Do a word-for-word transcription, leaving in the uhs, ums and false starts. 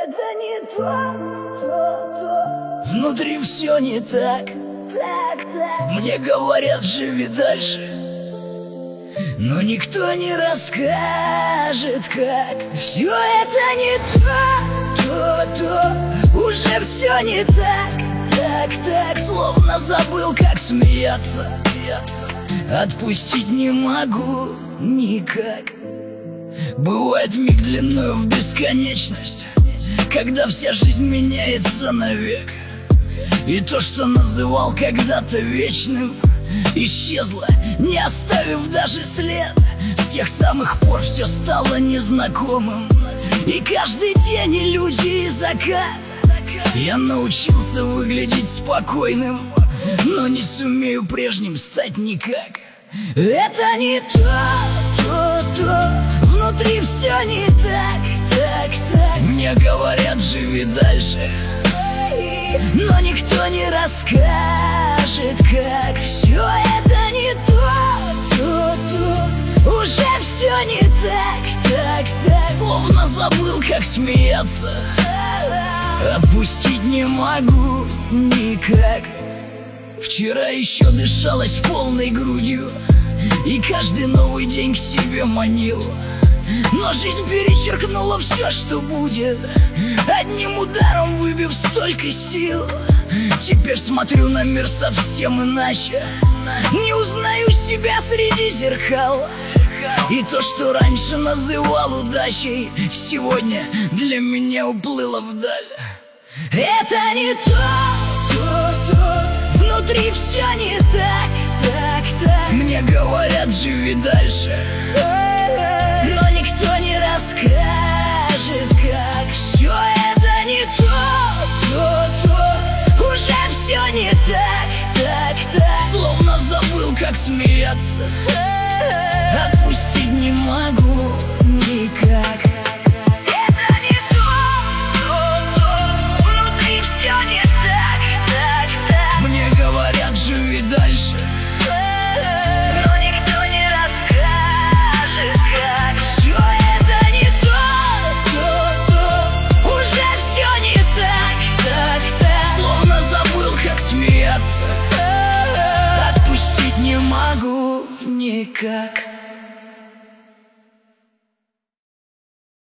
Это не то, то, то. Внутри все не так. Так, так. Мне говорят, живи дальше, но никто не расскажет, как. Все это не то, то, то. Уже все не так, так, так. Словно забыл, как смеяться. Отпустить не могу никак. Бывает миг длиною в бесконечность, когда вся жизнь меняется навек. И то, что называл когда-то вечным, исчезло, не оставив даже след. С тех самых пор все стало незнакомым, и каждый день и люди, и закат. Я научился выглядеть спокойным, но не сумею прежним стать никак. Это не то, то, то. Внутри все не так, так, так. Мне говорят, живи дальше, но никто не расскажет, как. Все это не то, то, то. Уже все не так, так, так. Словно забыл, как смеяться. Отпустить не могу никак. Вчера еще дышалось полной грудью, и каждый новый день к себе манил. Но жизнь перечеркнула все, что будет, одним ударом выбив столько сил. Теперь смотрю на мир совсем иначе, не узнаю себя среди зеркал. И то, что раньше называл удачей, сегодня для меня уплыло вдаль. Это не то, то, то. Внутри все не так, так, так. Мне говорят, живи дальше, но никто не расскажет, как. Все это не то, то, то. Уже все не так, так, так. Словно забыл, как смеяться. Отпустить не могу никак. Это не то, то, то. Внутри все не так, так, так. Мне говорят, живи дальше, но никто не расскажет, как. все это не то, то, то. Уже все не так, так, так. Словно забыл, как смеяться. Отпустить не могу никак.